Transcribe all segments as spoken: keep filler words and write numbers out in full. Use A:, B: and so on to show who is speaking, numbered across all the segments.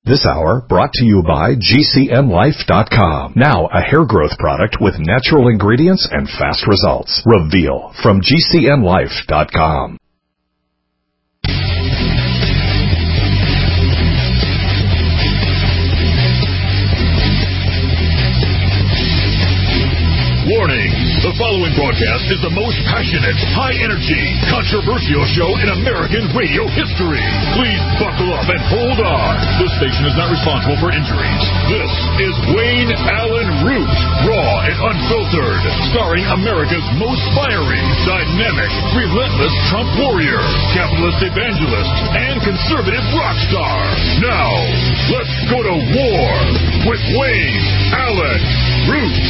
A: This hour brought to you by G C N Life dot com. Now a hair growth product with natural ingredients and fast results. Reveal from G C N Life dot com.
B: Warning, the following broadcast is the most passionate, high-energy, controversial show in American radio history. Please buckle up and hold on. This station is not responsible for injuries. This is Wayne Allyn Root, raw and unfiltered, starring America's most fiery, dynamic, relentless Trump warrior, capitalist evangelist, and conservative rock star. Now, let's go to war with Wayne Allyn Root.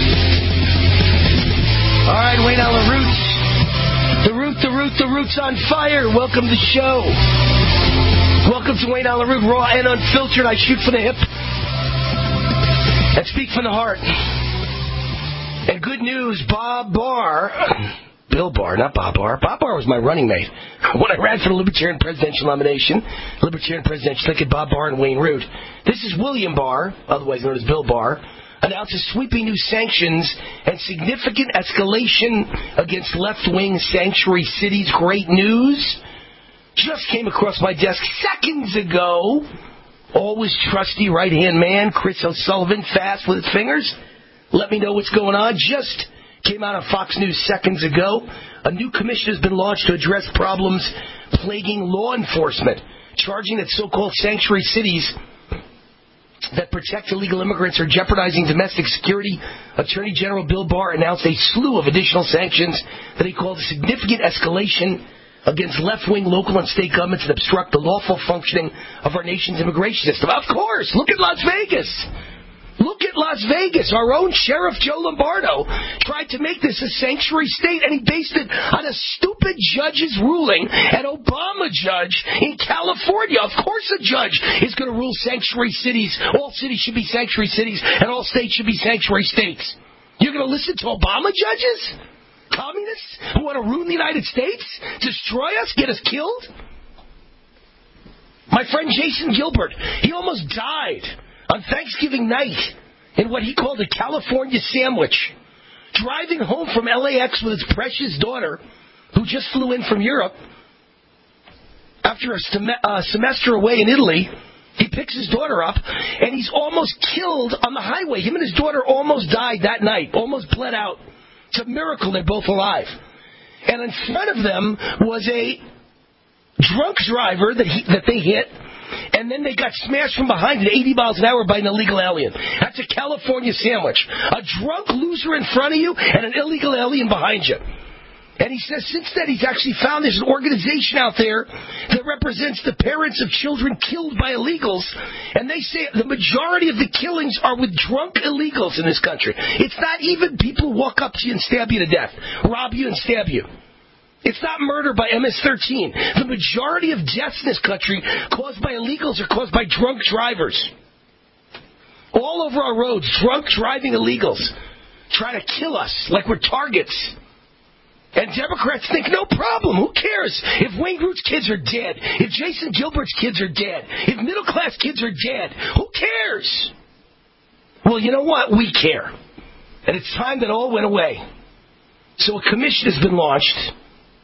C: All right, Wayne Allyn Roots. The root, the root, the root's on fire. Welcome to the show. Welcome to Wayne Allyn Root, raw and unfiltered. I shoot from the hip and speak from the heart. And good news, Bob Barr, Bill Barr, not Bob Barr. Bob Barr was my running mate when I ran for the Libertarian presidential nomination. Libertarian presidential ticket, Bob Barr and Wayne Root. This is William Barr, otherwise known as Bill Barr, announces sweeping new sanctions and significant escalation against left-wing sanctuary cities. Great news. Just came across my desk seconds ago. Always trusty right-hand man, Chris O'Sullivan, fast with his fingers. Let me know what's going on. Just came out on Fox News seconds ago. A new commission has been launched to address problems plaguing law enforcement, charging that so-called sanctuary cities that protect illegal immigrants are jeopardizing domestic security. Attorney General Bill Barr announced a slew of additional sanctions that he called a significant escalation against left-wing local and state governments that obstruct the lawful functioning of our nation's immigration system. Of course, look at Las Vegas. Look at Las Vegas. Our own Sheriff Joe Lombardo tried to make this a sanctuary state, and he based it on a stupid judge's ruling, an Obama judge in California. Of course a judge is going to rule sanctuary cities. All cities should be sanctuary cities, and all states should be sanctuary states. You're going to listen to Obama judges? Communists who want to ruin the United States? Destroy us? Get us killed? My friend Jason Gilbert, he almost died on Thanksgiving night in what he called a California sandwich, driving home from L A X with his precious daughter, who just flew in from Europe. After a sem- uh, semester away in Italy, he picks his daughter up, and he's almost killed on the highway. Him and his daughter almost died that night, almost bled out. It's a miracle they're both alive. And in front of them was a drunk driver that he, that they hit, and then they got smashed from behind at eighty miles an hour by an illegal alien. That's a California sandwich. A drunk loser in front of you and an illegal alien behind you. And he says since then he's actually found there's an organization out there that represents the parents of children killed by illegals. And they say the majority of the killings are with drunk illegals in this country. It's not even people who walk up to you and stab you to death, rob you and stab you. It's not murder by M S thirteen. The majority of deaths in this country caused by illegals are caused by drunk drivers. All over our roads, drunk driving illegals try to kill us like we're targets. And Democrats think, no problem, who cares if Wayne Root's kids are dead, if Jason Gilbert's kids are dead, if middle-class kids are dead, who cares? Well, you know what? We care. And it's time that all went away. So a commission has been launched.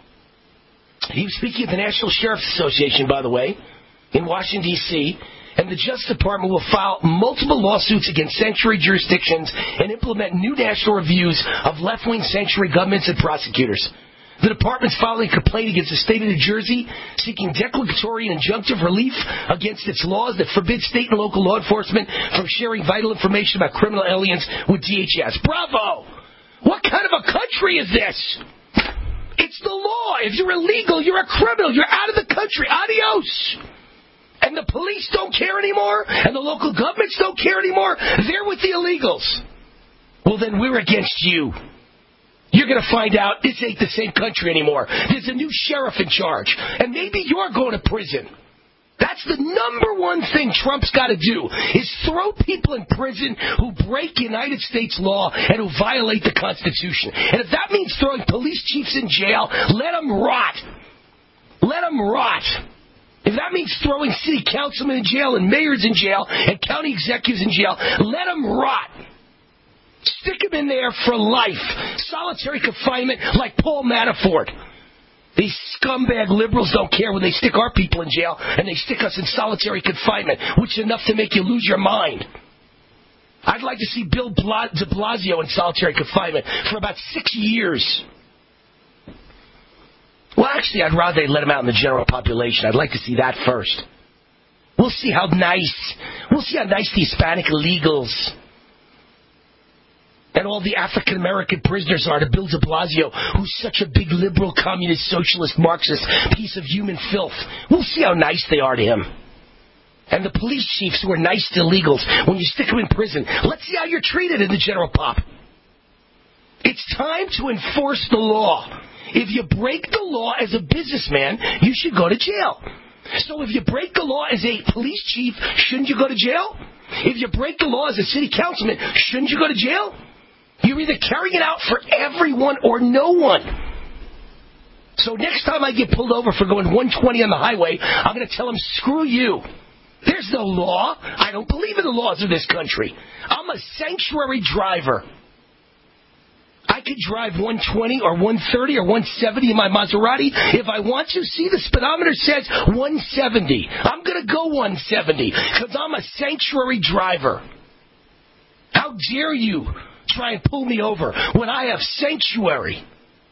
C: He was speaking at the National Sheriff's Association, by the way, in Washington, D C, and the Justice Department will file multiple lawsuits against sanctuary jurisdictions and implement new national reviews of left-wing sanctuary governments and prosecutors. The department's filing a complaint against the state of New Jersey, seeking declaratory and injunctive relief against its laws that forbid state and local law enforcement from sharing vital information about criminal aliens with D H S. Bravo! What kind of a country is this? It's the law. If you're illegal, you're a criminal. You're out of the country. Adios. And the police don't care anymore, and the local governments don't care anymore. They're with the illegals. Well, then we're against you. You're going to find out this ain't the same country anymore. There's a new sheriff in charge, and maybe you're going to prison. That's the number one thing Trump's got to do, is throw people in prison who break United States law and who violate the Constitution. And if that means throwing police chiefs in jail, let them rot. Let them rot. If that means throwing city councilmen in jail and mayors in jail and county executives in jail, let them rot. Stick them in there for life. Solitary confinement like Paul Manafort. These scumbag liberals don't care when they stick our people in jail and they stick us in solitary confinement, which is enough to make you lose your mind. I'd like to see Bill de Blasio in solitary confinement for about six years. Well, actually, I'd rather they let him out in the general population. I'd like to see that first. We'll see how nice, we'll see how nice the Hispanic illegals and all the African-American prisoners are to Bill de Blasio, who's such a big liberal, communist, socialist, Marxist piece of human filth. We'll see how nice they are to him. And the police chiefs who are nice to illegals, when you stick them in prison, let's see how you're treated in the general pop. It's time to enforce the law. If you break the law as a businessman, you should go to jail. So if you break the law as a police chief, shouldn't you go to jail? If you break the law as a city councilman, shouldn't you go to jail? You're either carrying it out for everyone or no one. So next time I get pulled over for going one twenty on the highway, I'm going to tell them, screw you. There's no law. I don't believe in the laws of this country. I'm a sanctuary driver. I could drive one twenty or one thirty or one seventy in my Maserati if I want to. See, the speedometer says one seventy. I'm going to go one seventy because I'm a sanctuary driver. How dare you try and pull me over when I have sanctuary?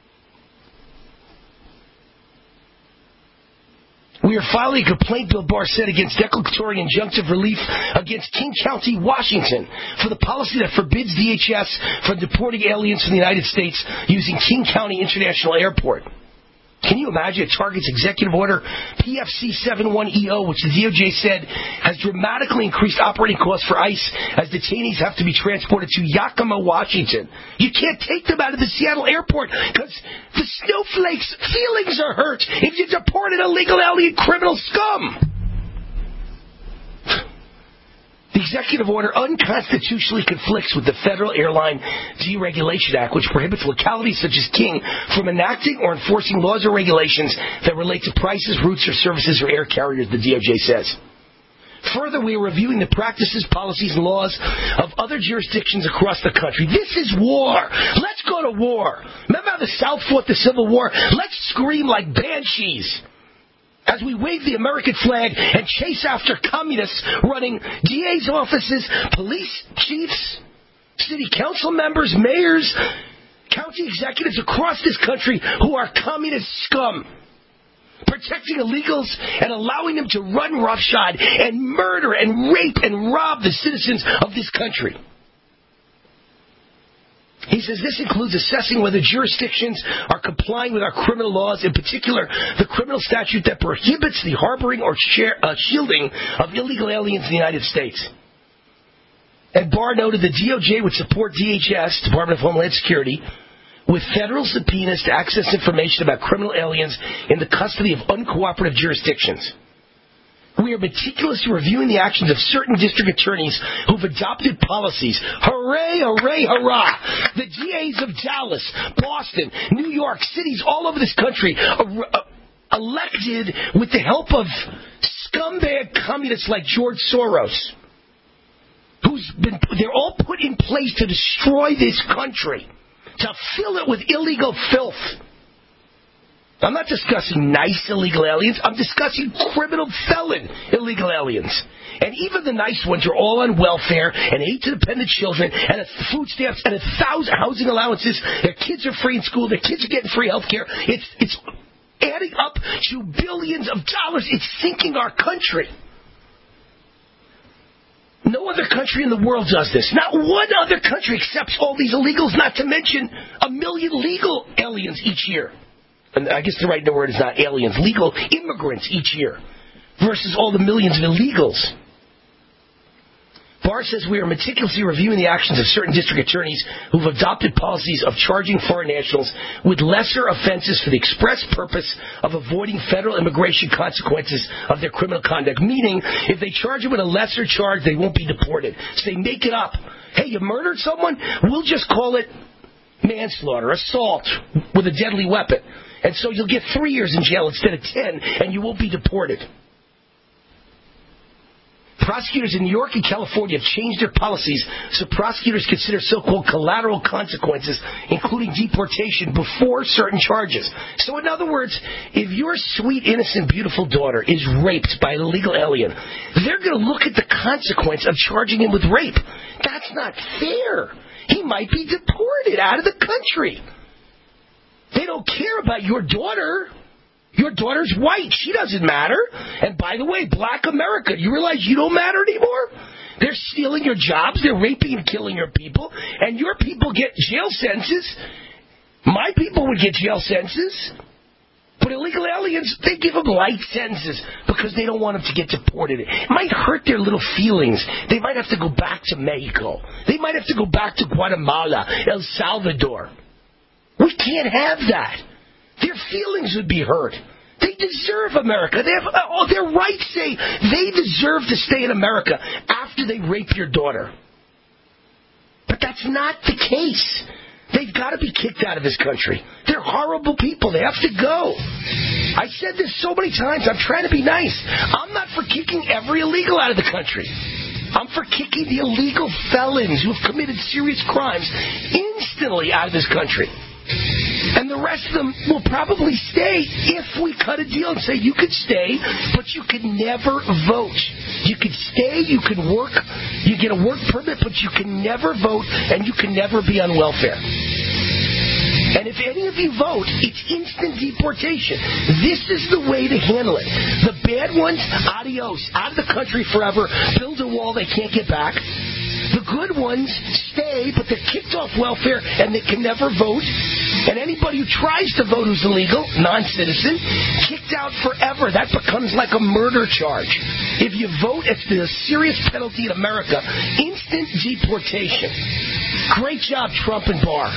C: We are filing a complaint, Bill Barr said, against declaratory injunctive relief against King County, Washington, for the policy that forbids D H S from deporting aliens from the United States using King County International Airport. Can you imagine it targets executive order P F C seventy-one E O, which the D O J said has dramatically increased operating costs for ICE as detainees have to be transported to Yakima, Washington. You can't take them out of the Seattle airport because the snowflakes' feelings are hurt if you deport an illegal alien criminal scum. The executive order unconstitutionally conflicts with the Federal Airline Deregulation Act, which prohibits localities such as King from enacting or enforcing laws or regulations that relate to prices, routes, or services or air carriers, the D O J says. Further, we are reviewing the practices, policies, and laws of other jurisdictions across the country. This is war. Let's go to war. Remember how the South fought the Civil War? Let's scream like banshees as we wave the American flag and chase after communists running D A's offices, police chiefs, city council members, mayors, county executives across this country who are communist scum, protecting illegals and allowing them to run roughshod and murder and rape and rob the citizens of this country. He says this includes assessing whether jurisdictions are complying with our criminal laws, in particular the criminal statute that prohibits the harboring or share, uh, shielding of illegal aliens in the United States. And Barr noted the D O J would support D H S, Department of Homeland Security, with federal subpoenas to access information about criminal aliens in the custody of uncooperative jurisdictions. We are meticulously reviewing the actions of certain district attorneys who've adopted policies. Hooray, hooray, hurrah! The D As of Dallas, Boston, New York, cities all over this country are uh, elected with the help of scumbag communists like George Soros, who's been, they're all put in place to destroy this country, to fill it with illegal filth. I'm not discussing nice illegal aliens. I'm discussing criminal felon illegal aliens. And even the nice ones are all on welfare and aid-to-dependent children and food stamps and a thousand housing allowances. Their kids are free in school. Their kids are getting free health care. It's, it's adding up to billions of dollars. It's sinking our country. No other country in the world does this. Not one other country accepts all these illegals, not to mention a million legal aliens each year. And I guess the right word is not aliens, legal immigrants each year, versus all the millions of illegals. Barr says we are meticulously reviewing the actions of certain district attorneys who've adopted policies of charging foreign nationals with lesser offenses for the express purpose of avoiding federal immigration consequences of their criminal conduct. Meaning, if they charge them with a lesser charge, they won't be deported. So they make it up. Hey, you murdered someone? We'll just call it manslaughter, assault with a deadly weapon. And so you'll get three years in jail instead of ten, and you won't be deported. prosecutors in New York and California have changed their policies so prosecutors consider so-called collateral consequences, including deportation, before certain charges. So in other words, if your sweet, innocent, beautiful daughter is raped by an illegal alien, they're going to look at the consequence of charging him with rape. That's not fair. He might be deported out of the country. They don't care about your daughter. Your daughter's white. She doesn't matter. And by the way, black America, you realize you don't matter anymore? They're stealing your jobs. They're raping and killing your people. And your people get jail sentences. My people would get jail sentences. But illegal aliens, they give them light sentences because they don't want them to get deported. It might hurt their little feelings. They might have to go back to Mexico. They might have to go back to Guatemala, El Salvador. We can't have that. Their feelings would be hurt. They deserve America. They have, oh, their rights say they deserve to stay in America after they rape your daughter. But that's not the case. They've got to be kicked out of this country. They're horrible people. They have to go. I said this so many times. I'm trying to be nice. I'm not for kicking every illegal out of the country. I'm for kicking the illegal felons who have committed serious crimes instantly out of this country. And the rest of them will probably stay if we cut a deal and say you could stay, but you could never vote. You could stay, you could work, you get a work permit, but you can never vote, and you can never be on welfare. And if any of you vote, it's instant deportation. This is the way to handle it. The bad ones, adios, out of the country forever, build a wall they can't get back. The good ones stay, but they're kicked off welfare and they can never vote. And anybody who tries to vote who's illegal, non-citizen, kicked out forever. That becomes like a murder charge. If you vote, it's a serious penalty in America. Instant deportation. Great job, Trump and Barr.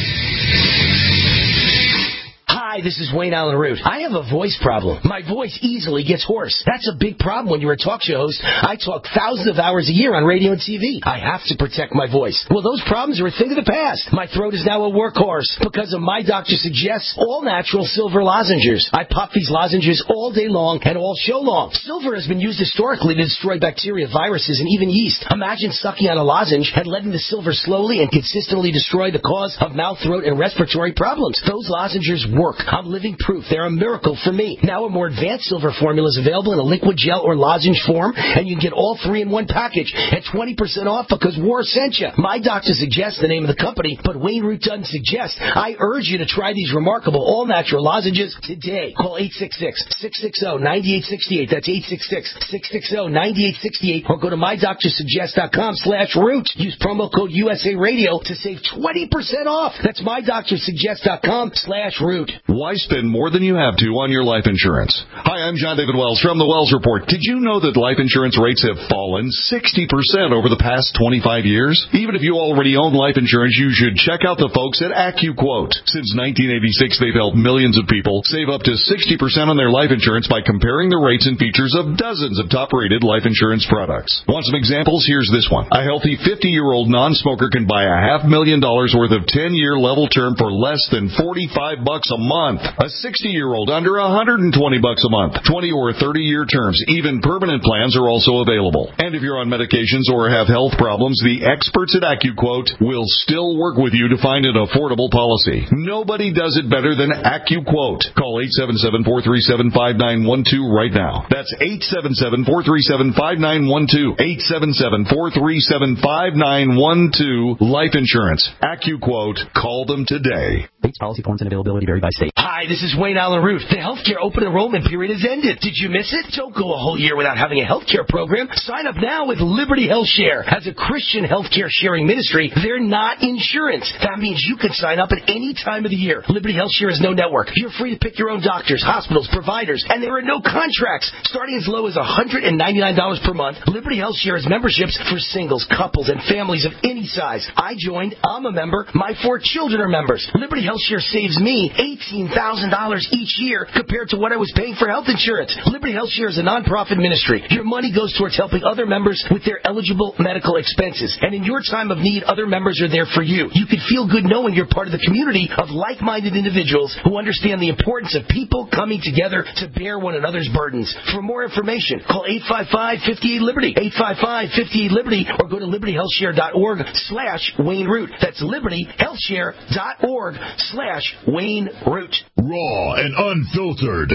C: Hi, this is Wayne Allen Root. I have a voice problem. My voice easily gets hoarse. That's a big problem when you're a talk show host. I talk thousands of hours a year on radio and T V. I have to protect my voice. Well, those problems are a thing of the past. My throat is now a workhorse because of My Doctor Suggests all-natural silver lozenges. I pop these lozenges all day long and all show long. Silver has been used historically to destroy bacteria, viruses, and even yeast. Imagine sucking on a lozenge and letting the silver slowly and consistently destroy the cause of mouth, throat, and respiratory problems. Those lozenges work. I'm living proof. They're a miracle for me. Now a more advanced silver formula is available in a liquid gel or lozenge form, and you can get all three in one package at twenty percent off because War sent you. My Doctor Suggests the name of the company, but Wayne Root doesn't suggest. I urge you to try these remarkable all-natural lozenges today. Call eight six six, six six zero, nine eight six eight. That's eight six six, six six zero, nine eight six eight. Or go to my doctor suggest dot com slash root. Use promo code U S A Radio to save twenty percent off. That's my doctor suggest dot com slash root.
B: Why spend more than you have to on your life insurance? Hi, I'm John David Wells from the Wells Report. Did you know that life insurance rates have fallen sixty percent over the past twenty-five years? Even if you already own life insurance, you should check out the folks at AccuQuote. Since nineteen eighty-six, they've helped millions of people save up to sixty percent on their life insurance by comparing the rates and features of dozens of top-rated life insurance products. Want some examples? Here's this one. A healthy fifty-year-old non-smoker can buy a half million dollars worth of ten-year level term for less than forty-five bucks a month. A sixty-year-old under one hundred twenty bucks a month. twenty or thirty-year terms. Even permanent plans are also available. And if you're on medications or have health problems, the experts at AccuQuote will still work with you to find an affordable policy. Nobody does it better than AccuQuote. Call eight seven seven, four three seven, five nine one two right now. That's eight seven seven, four three seven, five nine one two. eight seven seven, four three seven, five nine one two. Life insurance. AccuQuote. Call them today.
D: Rates, policy forms, and availability vary by state.
C: Hi, this is Wayne Allen Root. The healthcare open enrollment period has ended. Did you miss it? Don't go a whole year without having a healthcare program. Sign up now with Liberty Health Share. As a Christian healthcare sharing ministry, they're not insurance. That means you can sign up at any time of the year. Liberty Health Share is no network. You're free to pick your own doctors, hospitals, providers, and there are no contracts. Starting as low as one hundred ninety-nine dollars per month, Liberty Health Share has memberships for singles, couples, and families of any size. I joined. I'm a member. My four children are members. Liberty HealthShare saves me eighteen thousand dollars each year compared to what I was paying for health insurance. Liberty HealthShare is a nonprofit ministry. Your money goes towards helping other members with their eligible medical expenses. And in your time of need, other members are there for you. You can feel good knowing you're part of the community of like-minded individuals who understand the importance of people coming together to bear one another's burdens. For more information, call eight five five, five eight, Liberty, eight five five, five eight, Liberty, or go to liberty health share dot org slash Wayne Root. That's liberty health share dot org slash Wayne Root.
B: Raw and unfiltered.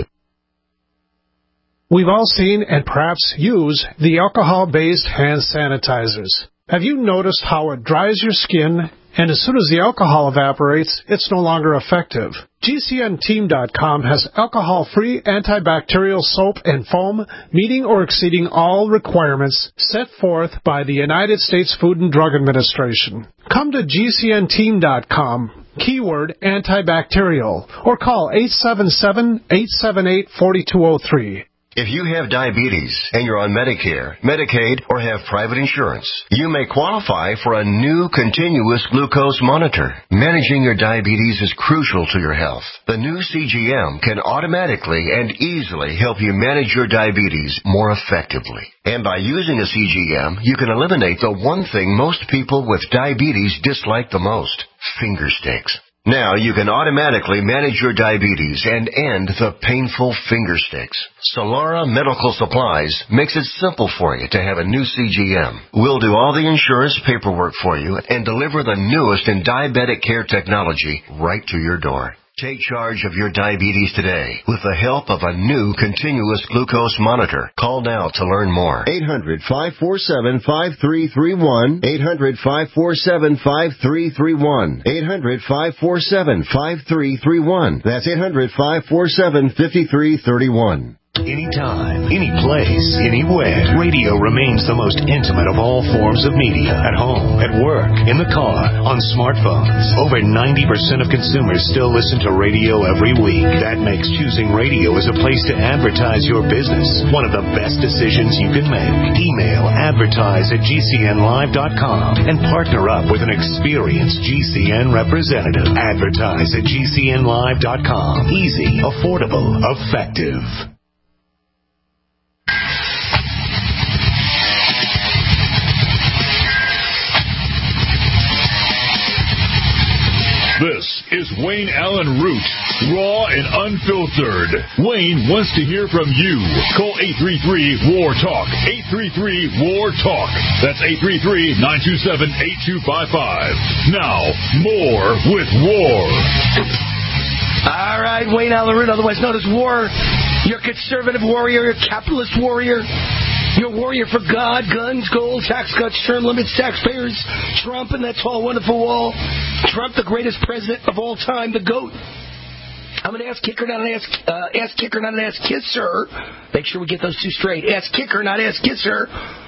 E: We've all seen and perhaps use the alcohol-based hand sanitizers. Have you noticed how it dries your skin, and as soon as the alcohol evaporates, it's no longer effective? G C N team dot com has alcohol-free antibacterial soap and foam meeting or exceeding all requirements set forth by the United States Food and Drug Administration. Come to G C N team dot com, keyword antibacterial, or call eight seven seven, eight seven eight, four two zero three.
F: If you have diabetes and you're on Medicare, Medicaid, or have private insurance, you may qualify for a new continuous glucose monitor. Managing your diabetes is crucial to your health. The new C G M can automatically and easily help you manage your diabetes more effectively. And by using a C G M, you can eliminate the one thing most people with diabetes dislike the most, finger sticks. Now you can automatically manage your diabetes and end the painful finger sticks. Solara Medical Supplies makes it simple for you to have a new C G M. We'll do all the insurance paperwork for you and deliver the newest in diabetic care technology right to your door. Take charge of your diabetes today with the help of a new continuous glucose monitor. Call now to learn more.
G: eight hundred, five four seven, five three three one. eight hundred, five four seven, five three three one. eight hundred, five four seven, five three three one. That's eight hundred, five four seven, five three three one.
H: Anytime, any place, anywhere. Radio remains the most intimate of all forms of media. At home, at work, in the car, on smartphones. Over ninety percent of consumers still listen to radio every week. That makes choosing radio as a place to advertise your business one of the best decisions you can make. Email advertise at G C N live dot com and partner up with an experienced G C N representative. Advertise at G C N live dot com. Easy, affordable, effective.
B: This is Wayne Allen Root, raw and unfiltered. Wayne wants to hear from you. Call eight three three, W A R, TALK. eight three three, W A R, TALK. That's eight three three, nine two seven, eight two five five. Now, more with War.
C: All right, Wayne Allen Root, otherwise known as War. You're a conservative warrior, you're a capitalist warrior. You're a warrior for God, guns, gold, tax cuts, term limits, taxpayers, Trump and that tall, wonderful wall. Trump, the greatest president of all time, the GOAT. I'm an ass kicker, not an ass, uh, ass kicker, not an ass kisser. Make sure we get those two straight. Ass kicker, not ass kisser.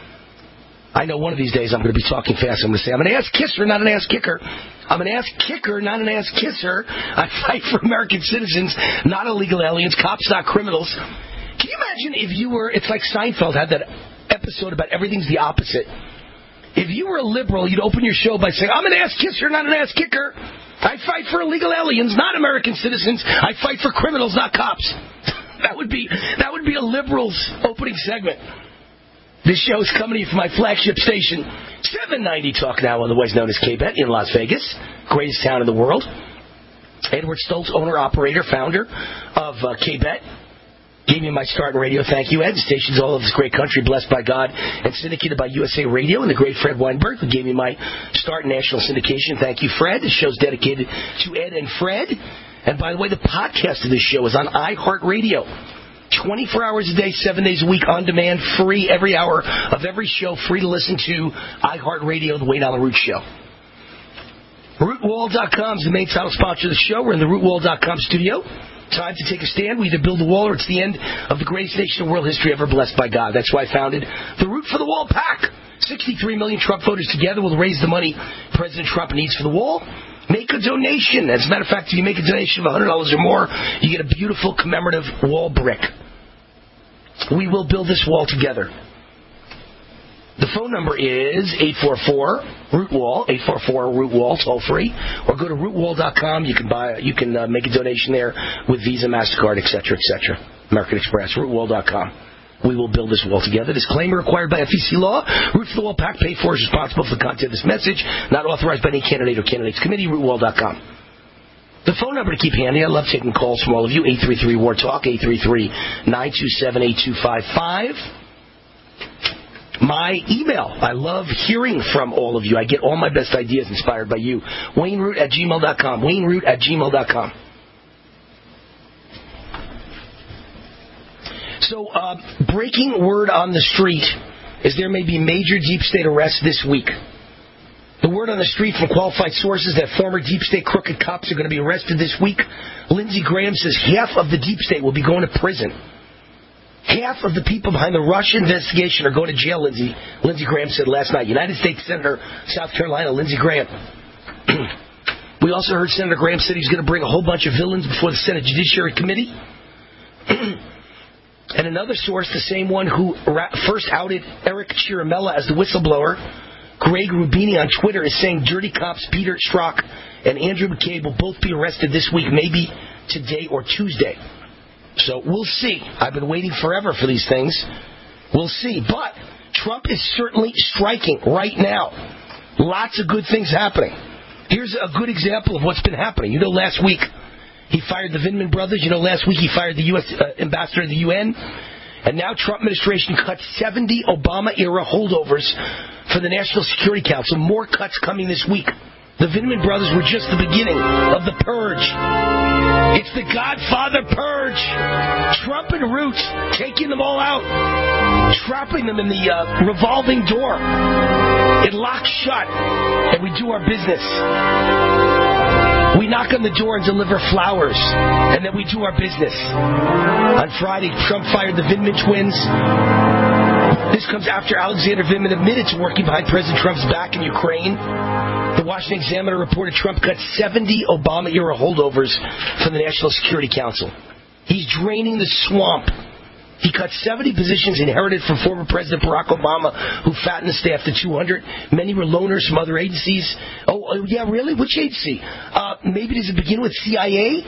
C: I know one of these days I'm going to be talking fast. I'm going to say I'm an ass kisser, not an ass kicker. I'm an ass kicker, not an ass kisser. I fight for American citizens, not illegal aliens, cops, not criminals. Can you imagine if you were, it's like Seinfeld had that episode about everything's the opposite. If you were a liberal, you'd open your show by saying, I'm an ass kisser, not an ass kicker. I fight for illegal aliens, not American citizens. I fight for criminals, not cops. That would be that would be a liberal's opening segment. This show is coming to you from my flagship station, seven ninety Talk Now, otherwise known as K-Bet, in Las Vegas, greatest town in the world. Edward Stoltz, owner, operator, founder of uh, K-Bet. Gave me my start in radio. Thank you, Ed. The station's all over this great country, blessed by God, and syndicated by U S A Radio and the great Fred Weinberg, who gave me my start in national syndication. Thank you, Fred. The show's dedicated to Ed and Fred. And by the way, the podcast of this show is on iHeartRadio. twenty-four hours a day, seven days a week, on demand, free, every hour of every show, free to listen to iHeartRadio, the Wayne Allen Root Show. root wall dot com is the main title sponsor of the show. We're in the root wall dot com studio. Time to take a stand. We either build a wall or it's the end of the greatest nation in world history ever blessed by God. That's why I founded the Root for the Wall PAC. sixty-three million Trump voters together will raise the money President Trump needs for the wall. Make a donation. As a matter of fact, if you make a donation of one hundred dollars or more, you get a beautiful commemorative wall brick. We will build this wall together. The phone number is eight four four root wall, eight four four root wall, toll free, or go to root wall dot com. You can buy, you can uh, make a donation there with Visa, MasterCard, et cetera, et cetera. American Express, root wall dot com. We will build this wall together. Disclaimer required by F E C law. Root for the Wall PAC paid for is responsible for the content of this message. Not authorized by any candidate or candidates committee. root wall dot com. The phone number to keep handy. I love taking calls from all of you. eight three three war talk, eight three three, nine two seven, eight two five five. My email. I love hearing from all of you. I get all my best ideas inspired by you. Wayne Root at gmail dot com. Wayne Root at gmail dot com. So, uh, breaking word on the street is there may be major deep state arrests this week. The word on the street from qualified sources that former deep state crooked cops are going to be arrested this week. Lindsey Graham says half of the deep state will be going to prison. Half of the people behind the Russia investigation are going to jail, Lindsey. Lindsey Graham said last night. United States Senator, South Carolina, Lindsey Graham. We also heard Senator Graham said he's going to bring a whole bunch of villains before the Senate Judiciary Committee. And another source, the same one who ra- first outed Eric Ciaramella as the whistleblower, Greg Rubini on Twitter, is saying dirty cops Peter Strzok and Andrew McCabe will both be arrested this week, maybe today or Tuesday. So we'll see. I've been waiting forever for these things. We'll see. But Trump is certainly striking right now. Lots of good things happening. Here's a good example of what's been happening. You know, last week he fired the Vindman brothers. You know, last week he fired the U S Uh, ambassador to the U N. And now Trump administration cut seventy Obama-era holdovers for the National Security Council. More cuts coming this week. The Vindman brothers were just the beginning of the purge. It's the Godfather purge. Trump and Root taking them all out, trapping them in the uh, revolving door. It locks shut, and we do our business. We knock on the door and deliver flowers, and then we do our business. On Friday, Trump fired the Vindman twins. This comes after Alexander Vindman admitted to working behind President Trump's back in Ukraine. The Washington Examiner reported Trump cut seventy Obama-era holdovers from the National Security Council. He's draining the swamp. He cut seventy positions inherited from former President Barack Obama, who fattened the staff to two hundred. Many were loners from other agencies. Oh, oh yeah, really? Which agency? Uh, maybe does it begin with C I A?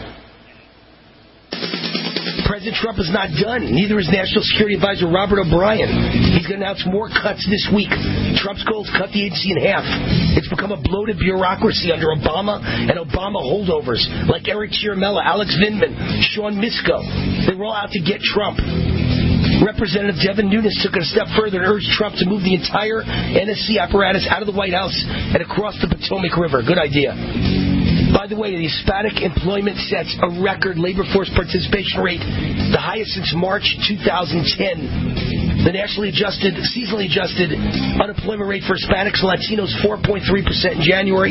C: President Trump is not done. Neither is National Security Advisor Robert O'Brien. He's going to announce more cuts this week. Trump's goal is to cut the agency in half. It's become a bloated bureaucracy under Obama and Obama holdovers like Eric Ciaramella, Alex Vindman, Sean Misko. They were all out to get Trump. Representative Devin Nunes took it a step further and urged Trump to move the entire N S C apparatus out of the White House and across the Potomac River. Good idea. By the way, the Hispanic employment sets a record labor force participation rate, the highest since March two thousand ten. The nationally adjusted, seasonally adjusted unemployment rate for Hispanics and Latinos, four point three percent in January,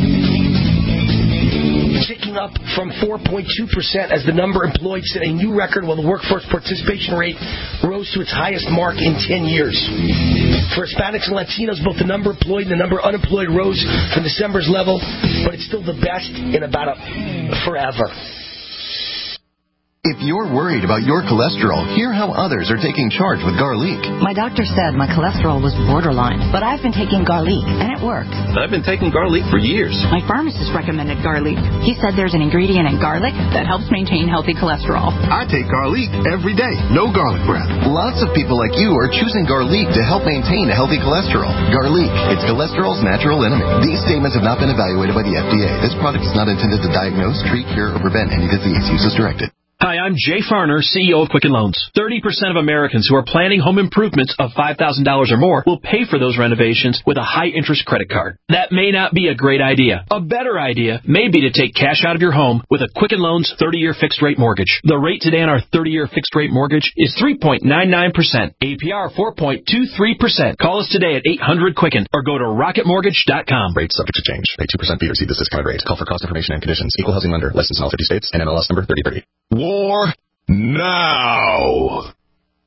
C: ticking up from four point two percent as the number employed set a new record, while the workforce participation rate rose to its highest mark in ten years. For Hispanics and Latinos, both the number employed and the number unemployed rose from December's level, but it's still the best in about a forever.
I: If you're worried about your cholesterol, hear how others are taking charge with Garlic.
J: My doctor said my cholesterol was borderline, but I've been taking Garlic, and it works.
K: I've been taking Garlic for years.
J: My pharmacist recommended Garlic. He said there's an ingredient in garlic that helps maintain healthy cholesterol.
I: I take Garlic every day. No garlic breath. Lots of people like you are choosing Garlic to help maintain a healthy cholesterol. Garlic, it's cholesterol's natural enemy. These statements have not been evaluated by the F D A. This product is not intended to diagnose, treat, cure, or prevent any disease. Use as directed.
L: Hi, I'm Jay Farner, C E O of Quicken Loans. thirty percent of Americans who are planning home improvements of five thousand dollars or more will pay for those renovations with a high-interest credit card. That may not be a great idea. A better idea may be to take cash out of your home with a Quicken Loans thirty-year fixed-rate mortgage. The rate today on our thirty-year fixed-rate mortgage is three point nine nine percent. A P R four point two three percent. Call us today at eight hundred Quicken or go to rocket mortgage dot com.
M: Rates subject to change. Pay two percent fee or receive this discounted rate. Call for cost information and conditions. Equal housing lender. Licensed in all fifty states. And M L S number thirty thirty.
B: War now.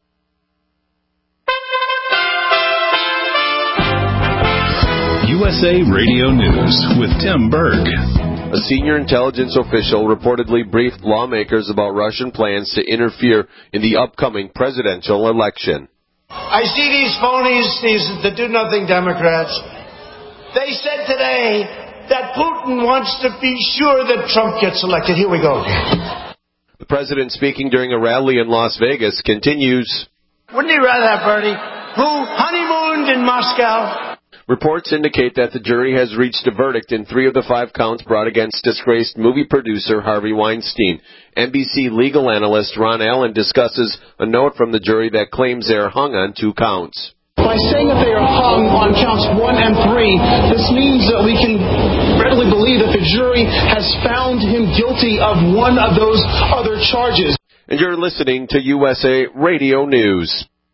A: U S A Radio News with Tim Berg.
N: A senior intelligence official reportedly briefed lawmakers about Russian plans to interfere in the upcoming presidential election.
O: I see these phonies, these the do-nothing Democrats. They said today that Putin wants to be sure that Trump gets elected. Here we go again.
N: The president, speaking during a rally in Las Vegas, continues.
O: Wouldn't you rather have Bertie, who honeymooned in Moscow?
N: Reports indicate that the jury has reached a verdict in three of the five counts brought against disgraced movie producer Harvey Weinstein. N B C legal analyst Ron Allen discusses a note from the jury that claims they are hung on two counts.
P: By saying that they are hung on counts one and three, this means that we can readily believe that the jury has found him guilty of one of those other charges.
N: And you're listening to U S A Radio News.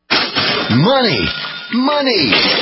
F: Money! Money!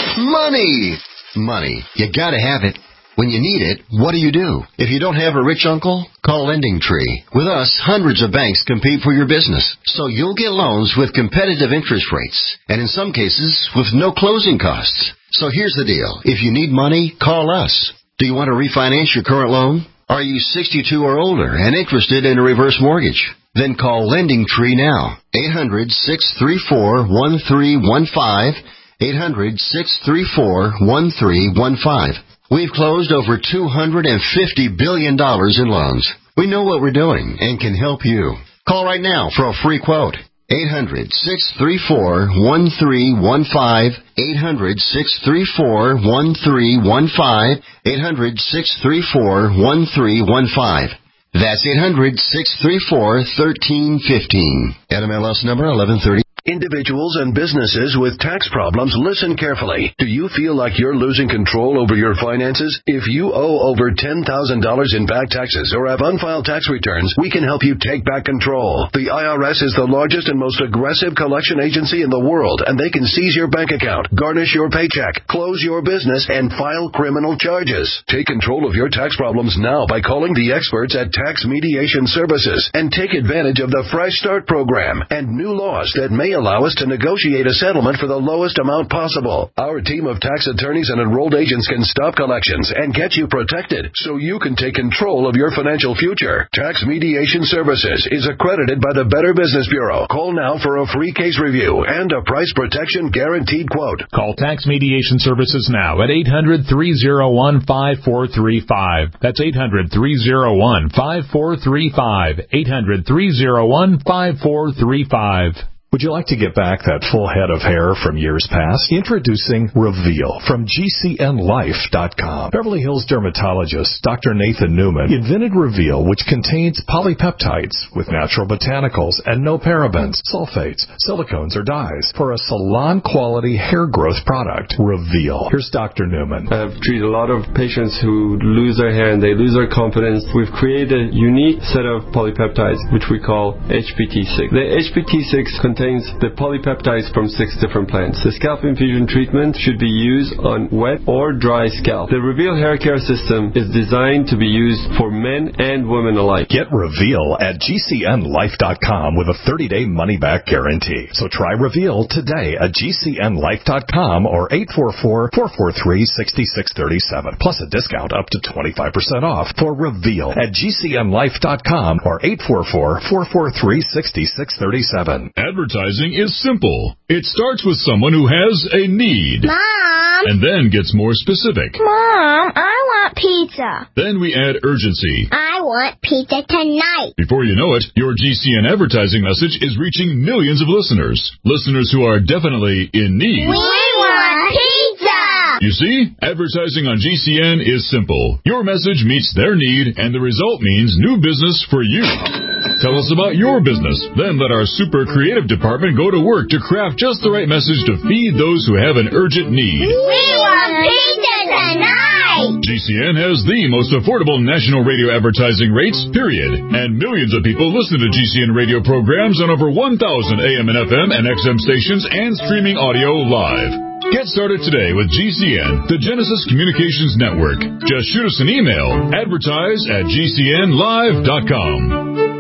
F: Money! Money. You gotta have it. When you need it, what do you do? If you don't have a rich uncle, call Lending Tree. With us, hundreds of banks compete for your business, so you'll get loans with competitive interest rates, and in some cases, with no closing costs. So here's the deal. If you need money, call us. Do you want to refinance your current loan? Are you sixty-two or older and interested in a reverse mortgage? Then call Lending Tree now. eight hundred, six three four, one three one five. eight hundred, six three four, one three one five. We've closed over two hundred fifty billion dollars in loans. We know what we're doing and can help you. Call right now for a free quote. eight hundred, six three four, one three one five. eight hundred, six three four, one three one five. eight hundred, six three four, one three one five. That's eight hundred, six three four, one three one five. N M L S number eleven thirty.
Q: Individuals and businesses with tax problems, listen carefully. Do you feel like you're losing control over your finances? If you owe over ten thousand dollars in back taxes or have unfiled tax returns, we can help you take back control. The I R S is the largest and most aggressive collection agency in the world, and they can seize your bank account, garnish your paycheck, close your business, and file criminal charges. Take control of your tax problems now by calling the experts at Tax Mediation Services and take advantage of the Fresh Start program and new laws that may allow us to negotiate a settlement for the lowest amount possible. Our team of tax attorneys and enrolled agents can stop collections and get you protected so you can take control of your financial future. Tax Mediation Services is accredited by the Better Business Bureau. Call now for a free case review and a price protection guaranteed quote.
R: Call Tax Mediation Services now at eight hundred, three oh one, five four three five. That's eight hundred, three oh one, five four three five. eight hundred, three oh one, five four three five.
A: Would you like to get back that full head of hair from years past? Introducing Reveal from G C N Life dot com. Beverly Hills dermatologist Doctor Nathan Newman invented Reveal, which contains polypeptides with natural botanicals and no parabens, sulfates, silicones, or dyes for a salon-quality hair growth product. Reveal. Here's Doctor Newman.
S: I've treated a lot of patients who lose their hair and they lose their confidence. We've created a unique set of polypeptides, which we call H P T six. The H P T six contains the polypeptides from six different plants. The scalp infusion treatment should be used on wet or dry scalp. The Reveal hair care system is designed to be used for men and women alike.
A: Get Reveal at G C N Life dot com with a thirty-day money-back guarantee. So try Reveal today at G C N Life dot com or eight four four, four four three, six six three seven, plus a discount up to twenty-five percent off for Reveal at G C N Life dot com or eight four four, four four three, six six three seven.
B: Advertising is simple. It starts with someone who has a need.
T: Mom!
B: And then gets more specific.
T: Mom, I want pizza.
B: Then we add urgency.
T: I want pizza tonight.
B: Before you know it, your G C N advertising message is reaching millions of listeners. Listeners who are definitely in need.
T: We want pizza!
B: You see, advertising on G C N is simple. Your message meets their need, and the result means new business for you. Tell us about your business. Then let our super creative department go to work to craft just the right message to feed those who have an urgent need.
T: We want pizza tonight!
B: G C N has the most affordable national radio advertising rates, period. And millions of people listen to G C N radio programs on over one thousand A M and F M and X M stations and streaming audio live. Get started today with G C N, the Genesis Communications Network. Just shoot us an email, advertise at G C N Live dot com.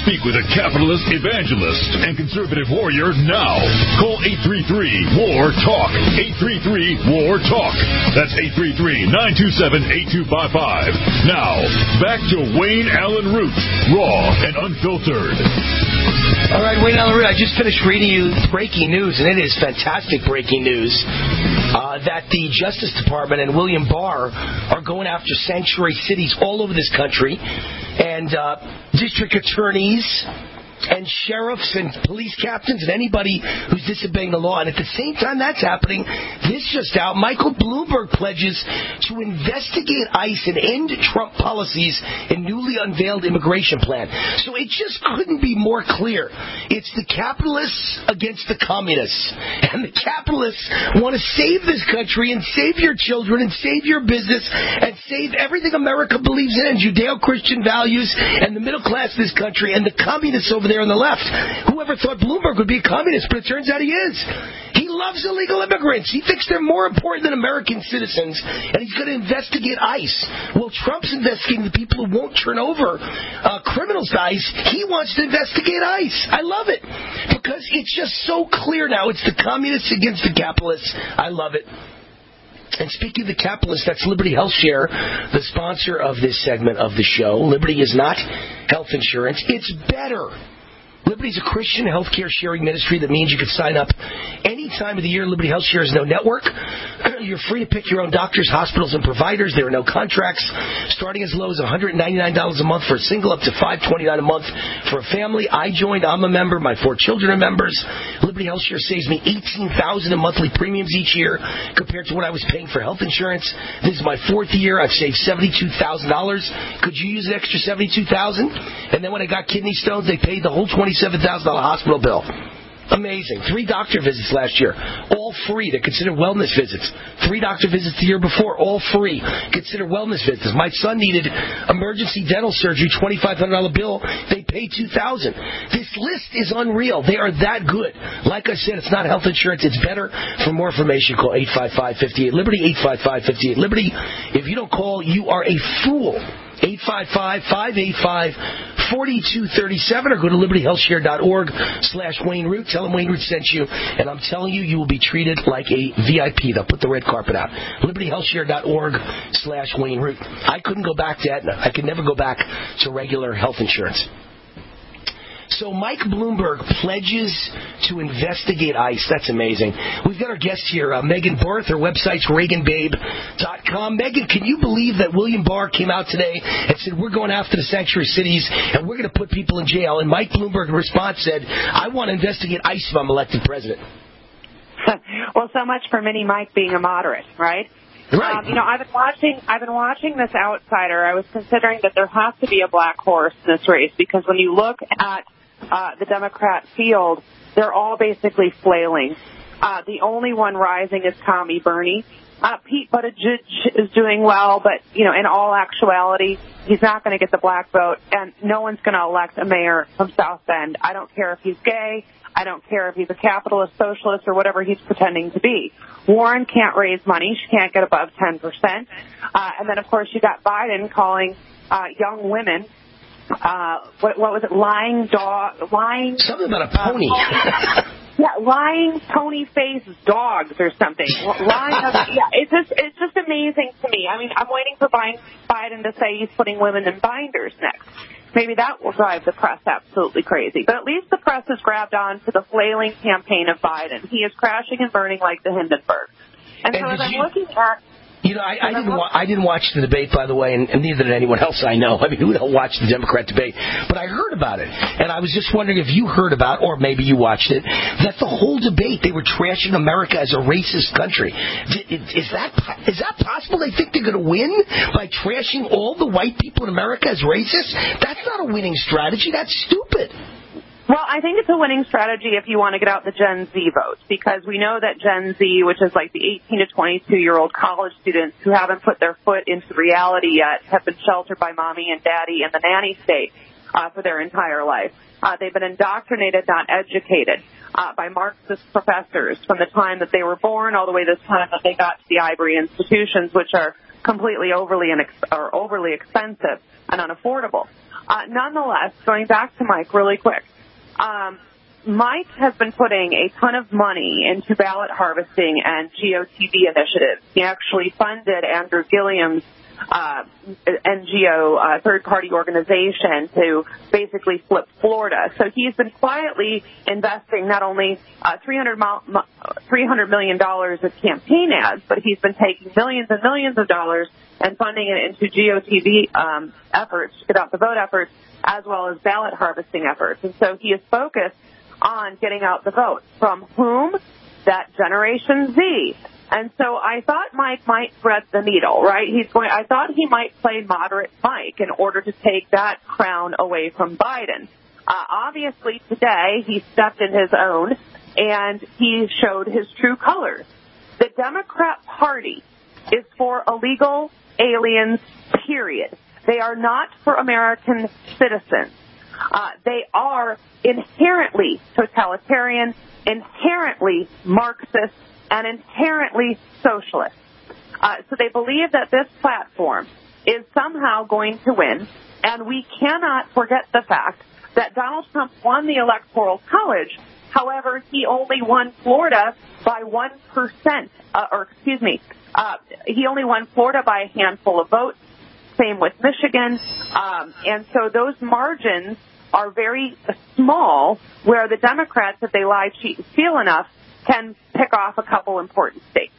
B: Speak with a capitalist evangelist and conservative warrior now. Call eight three three, W A R, TALK. eight three three, W A R, TALK. That's eight three three, nine two seven, eight two five five. Now, back to Wayne Allen Root, raw and unfiltered.
C: All right, Wayne Allen Root, I just finished reading you breaking news, and it is fantastic breaking news, uh, that the Justice Department and William Barr are going after sanctuary cities all over this country, and uh, district attorneys and sheriffs and police captains and anybody who's disobeying the law. And at the same time that's happening, this just out, Michael Bloomberg pledges to investigate ICE and end Trump policies in newly unveiled immigration plan. So it just couldn't be more clear. It's the capitalists against the communists. And the capitalists want to save this country and save your children and save your business and save everything America believes in, and Judeo-Christian values and the middle class of this country, and the communists over there there on the left. Whoever thought Bloomberg would be a communist, but it turns out he is. He loves illegal immigrants. He thinks they're more important than American citizens, and he's going to investigate ICE. Well, Trump's investigating the people who won't turn over uh, criminals to ICE. He wants to investigate ICE. I love it, because it's just so clear now. It's the communists against the capitalists. I love it. And speaking of the capitalists, that's Liberty Health Share, the sponsor of this segment of the show. Liberty is not health insurance. It's better. Liberty is a Christian healthcare sharing ministry. That means you can sign up any time of the year. Liberty Health Share is no network. You're free to pick your own doctors, hospitals, and providers. There are no contracts. Starting as low as one hundred ninety-nine dollars a month for a single, up to five hundred twenty-nine dollars a month for a family. I joined. I'm a member. My four children are members. Liberty Health Share saves me eighteen thousand dollars in monthly premiums each year compared to what I was paying for health insurance. This is my fourth year. I've saved seventy-two thousand dollars. Could you use an extra seventy-two thousand dollars? And then when I got kidney stones, they paid the whole twenty-seven thousand dollars hospital bill. Amazing. Three doctor visits last year, all free. They're considered wellness visits. Three doctor visits the year before, all free. Considered wellness visits. My son needed emergency dental surgery, twenty-five hundred dollars bill. They paid two thousand dollars. This list is unreal. They are that good. Like I said, it's not health insurance. It's better. For more information, call eight five five, five eight Liberty, eight five five, five eight Liberty. If you don't call, you are a fool. eight five five, five eight five, four two three seven or go to liberty health share dot org slash Wayne Root. Tell them Wayne Root sent you, and I'm telling you, you will be treated like a V I P. They'll put the red carpet out. liberty health share dot org slash Wayne Root. I couldn't go back to Aetna. I could never go back to regular health insurance. So Mike Bloomberg pledges to investigate ICE. That's amazing. We've got our guest here, uh, Megan Barth. Her website's Reagan Babe dot com. Megan, can you believe that William Barr came out today and said, we're going after the sanctuary cities and we're going to put people in jail? And Mike Bloomberg, in response, said, I want to investigate ICE if I'm elected president.
U: Well, so much for Mini Mike being a moderate, right?
C: Right.
U: Um, you know, I've been watching. I've been watching this outsider. I was considering that there has to be a black horse in this race, because when you look at uh, the Democrat field, they're all basically flailing. Uh, the only one rising is Commie Bernie. Uh, Pete Buttigieg is doing well, but you know, in all actuality, he's not going to get the black vote, and no one's going to elect a mayor from South Bend. I don't care if he's gay. I don't care if he's a capitalist, socialist, or whatever he's pretending to be. Warren can't raise money. She can't get above ten percent. Uh, and then, of course, you got Biden calling uh, young women, uh, what, what was it, lying dog, lying...
C: Something about a pony.
U: Uh, yeah, lying pony-faced dogs or something. Lying, yeah, it's just, it's just amazing to me. I mean, I'm waiting for Biden to say he's putting women in binders next. Maybe that will drive the press absolutely crazy. But at least the press has grabbed on to the flailing campaign of Biden. He is crashing and burning like the Hindenburg. And, and so as I'm you, looking at...
C: You know, I, I didn't wa- I didn't watch the debate, by the way, and, and neither did anyone else I know. I mean, who don't watch the Democrat debate? But I heard about it. And I was just wondering if you heard about, or maybe you watched it, that the whole debate, they were trashing America as a racist country. Is that, is that possible? They think they're going to win by trashing all the white people in America as racist? That's not a winning strategy. That's stupid.
U: Well, I think it's a winning strategy if you want to get out the Gen Z vote, because we know that Gen Z, which is like the eighteen to twenty-two-year-old college students who haven't put their foot into reality yet, have been sheltered by mommy and daddy in the nanny state uh, for their entire life. Uh, they've been indoctrinated, not educated, uh, by Marxist professors from the time that they were born all the way to the time that they got to the ivory institutions, which are completely overly inex- or overly expensive and unaffordable. Uh, nonetheless, going back to Mike really quick, um, Mike has been putting a ton of money into ballot harvesting and G O T V initiatives. He actually funded Andrew Gilliam's uh, N G O, uh, third-party organization, to basically flip Florida. So he's been quietly investing not only uh, three hundred million dollars of campaign ads, but he's been taking millions and millions of dollars and funding it into G O T V um, efforts, get out the vote efforts, as well as ballot harvesting efforts. And so he is focused on getting out the vote. From whom? That Generation Z. And so I thought Mike might thread the needle, right? He's going. I thought he might play moderate Mike in order to take that crown away from Biden. Uh, obviously, today he stepped in his own and he showed his true colors. The Democrat Party is for illegal aliens, period. They are not for American citizens. Uh, they are inherently totalitarian, inherently Marxist, and inherently socialist. Uh, so they believe that this platform is somehow going to win, and we cannot forget the fact that Donald Trump won the Electoral College. However, he only won Florida by one percent, uh, or excuse me, uh, he only won Florida by a handful of votes. Same with Michigan. Um, and so those margins are very small, where the Democrats, if they lie, cheat, and steal enough, can pick off a couple important states.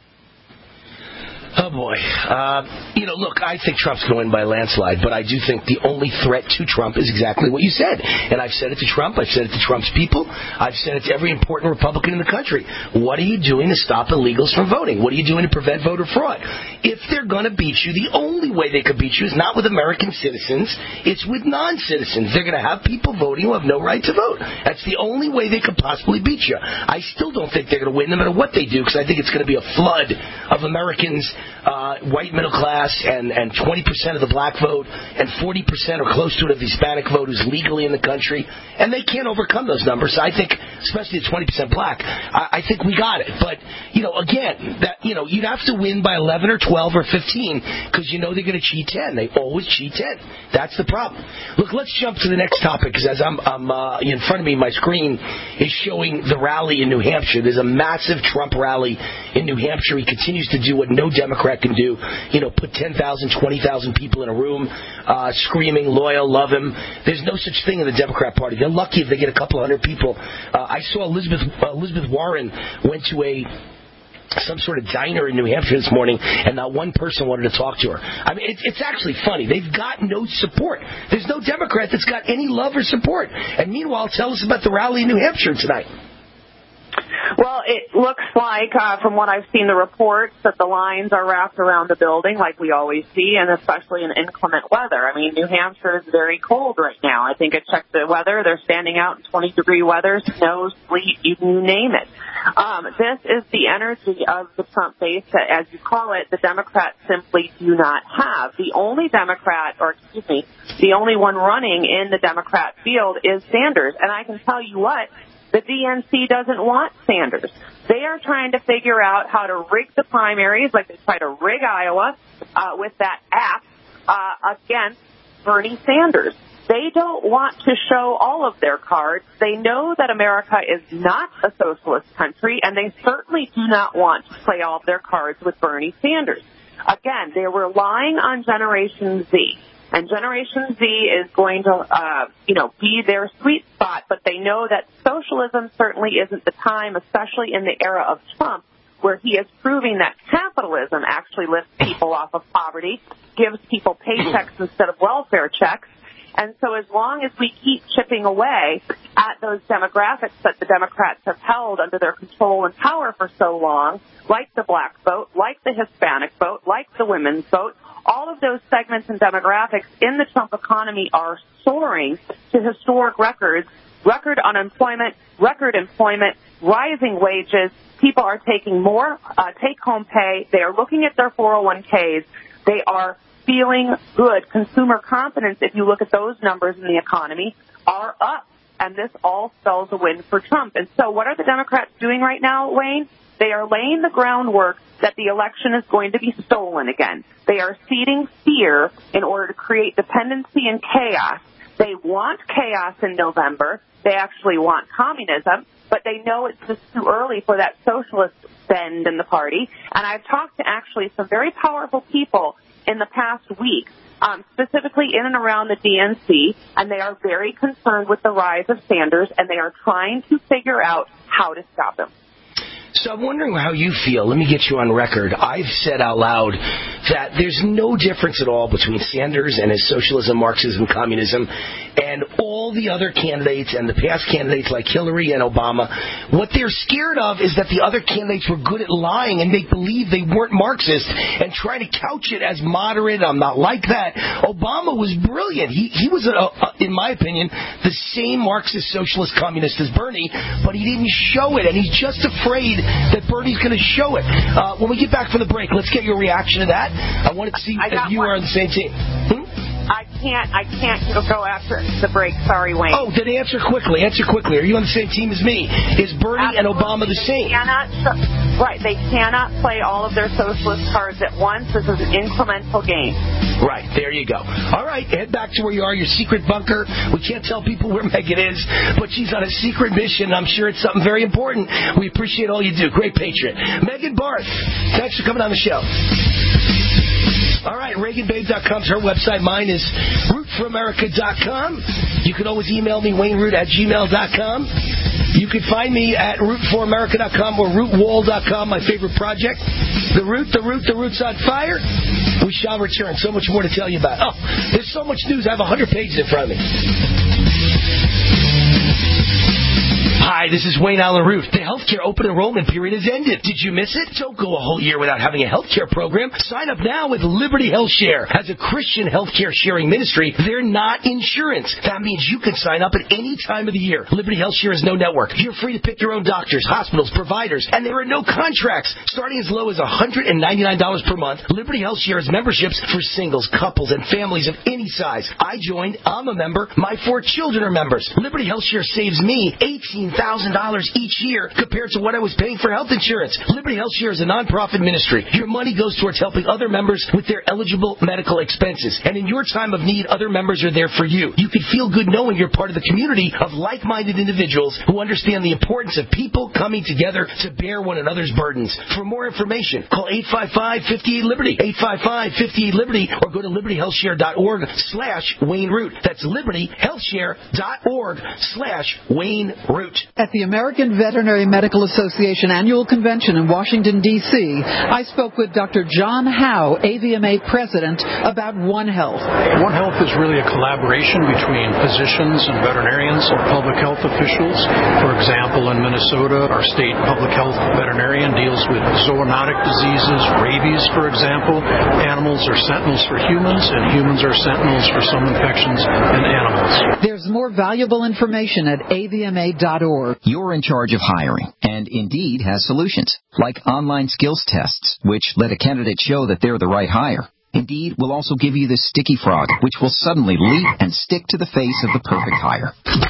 C: Oh, boy. Uh, you know, look, I think Trump's going to win by a landslide, but I do think the only threat to Trump is exactly what you said. And I've said it to Trump. I've said it to Trump's people. I've said it to every important Republican in the country. What are you doing to stop illegals from voting? What are you doing to prevent voter fraud? If they're going to beat you, the only way they could beat you is not with American citizens. It's with non-citizens. They're going to have people voting who have no right to vote. That's the only way they could possibly beat you. I still don't think they're going to win no matter what they do, because I think it's going to be a flood of Americans, Uh, white middle class, and, and twenty percent of the black vote, and forty percent or close to it of the Hispanic vote who's legally in the country, and they can't overcome those numbers. So I think, especially the twenty percent black, I, I think we got it. But, you know, again, that you know, you'd have to win by eleven or twelve or fifteen, because you know they're going to cheat ten. They always cheat ten. That's the problem. Look, let's jump to the next topic, because as I'm, I'm uh, in front of me, my screen is showing the rally in New Hampshire. There's a massive Trump rally in New Hampshire. He continues to do what no Democrat can do, you know, put ten thousand, twenty thousand people in a room uh, screaming, loyal, love him. There's no such thing in the Democrat Party. They're lucky if they get a couple hundred people. Uh, I saw Elizabeth uh, Elizabeth Warren went to a some sort of diner in New Hampshire this morning, and not one person wanted to talk to her. I mean, it's, it's actually funny. They've got no support. There's no Democrat that's got any love or support. And meanwhile, tell us about the rally in New Hampshire tonight.
U: Well, it looks like, uh, from what I've seen the reports, that the lines are wrapped around the building like we always see, and especially in inclement weather. I mean, New Hampshire is very cold right now. I think I checked the weather. They're standing out in twenty-degree weather, snow, sleet, you name it. Um, this is the energy of the Trump base that, as you call it, the Democrats simply do not have. The only Democrat, or excuse me, the only one running in the Democrat field is Sanders. And I can tell you what, the D N C doesn't want Sanders. They are trying to figure out how to rig the primaries, like they try to rig Iowa uh, with that app uh, against Bernie Sanders. They don't want to show all of their cards. They know that America is not a socialist country, and they certainly do not want to play all of their cards with Bernie Sanders. Again, they were relying on Generation Z. And Generation Z is going to, uh, you know, be their sweet spot, but they know that socialism certainly isn't the time, especially in the era of Trump, where he is proving that capitalism actually lifts people off of poverty, gives people paychecks instead of welfare checks. And so as long as we keep chipping away at those demographics that the Democrats have held under their control and power for so long, like the black vote, like the Hispanic vote, like the women's vote, all of those segments and demographics in the Trump economy are soaring to historic records, record unemployment, record employment, rising wages. People are taking more uh, take-home pay. They are looking at their four oh one k's. They are feeling good. Consumer confidence, if you look at those numbers in the economy, are up. And this all spells a win for Trump. And so what are the Democrats doing right now, Wayne? They are laying the groundwork that the election is going to be stolen again. They are seeding fear in order to create dependency and chaos. They want chaos in November. They actually want communism, but they know it's just too early for that socialist bend in the party. And I've talked to actually some very powerful people in the past week, um, specifically in and around the D N C, and they are very concerned with the rise of Sanders, and they are trying to figure out how to stop him.
C: So I'm wondering how you feel. Let me get you on record. I've said out loud that there's no difference at all between Sanders and his socialism, Marxism, communism, and all the other candidates and the past candidates like Hillary and Obama. What they're scared of is that the other candidates were good at lying and make believe they weren't Marxist and try to couch it as moderate. I'm not like that. Obama was brilliant. He he was, a, a, in my opinion, the same Marxist, socialist, communist as Bernie, but he didn't show it, and he's just afraid that Bernie's going to show it. Uh, when we get back from the break, let's get your reaction to that. I wanted to see if you one. are on the same team. Hmm?
U: I can't. I can't go after the break. Sorry, Wayne.
C: Oh, then answer quickly. Answer quickly. Are you on the same team as me? Is Bernie Absolutely. and Obama the same?
U: They cannot, right. They cannot play all of their socialist cards at once. This is an incremental game.
C: Right. There you go. All right. Head back to where you are, your secret bunker. We can't tell people where Megan is, but she's on a secret mission. I'm sure it's something very important. We appreciate all you do. Great patriot. Megan Barth, thanks for coming on the show. All right, Reagan Babe dot com is her website. Mine is root for america dot com. You can always email me, wayne root at gmail dot com. You can find me at root for america dot com or root wall dot com, my favorite project. The Root, the Root, the Root's on fire. We shall return. So much more to tell you about. Oh, there's so much news. I have one hundred pages in front of me. Hi, this is Wayne Allen Root. The healthcare open enrollment period has ended. Did you miss it? Don't go a whole year without having a healthcare program. Sign up now with Liberty Health Share. As a Christian healthcare sharing ministry, they're not insurance. That means you can sign up at any time of the year. Liberty Health Share is no network. You're free to pick your own doctors, hospitals, providers, and there are no contracts. Starting as low as one hundred ninety-nine dollars per month, Liberty Health Share has memberships for singles, couples, and families of any size. I joined. I'm a member. My four children are members. Liberty Health Share saves me eighteen thousand dollars each year compared to what I was paying for health insurance. Liberty Health Share is a non-profit ministry. Your money goes towards helping other members with their eligible medical expenses. And in your time of need, other members are there for you. You can feel good knowing you're part of the community of like-minded individuals who understand the importance of people coming together to bear one another's burdens. For more information, call eight five five, five eight, Liberty, eight five five, five eight, Liberty, or go to liberty health share dot org slash Wayne Root. That's liberty health share dot org slash Wayne Root.
D: At the American Veterinary Medical Association Annual Convention in Washington, D C, I spoke with Doctor John Howe, A V M A President, about One Health.
V: One Health is really a collaboration between physicians and veterinarians and public health officials. For example, in Minnesota, our state public health veterinarian deals with zoonotic diseases, rabies, for example. Animals are sentinels for humans, and humans are sentinels for some infections in animals.
D: There's more valuable information at A V M A dot org.
W: You're in charge of hiring, and Indeed has solutions, like online skills tests, which let a candidate show that they're the right hire. Indeed will also give you the sticky frog, which will suddenly leap and stick to the face of the perfect hire.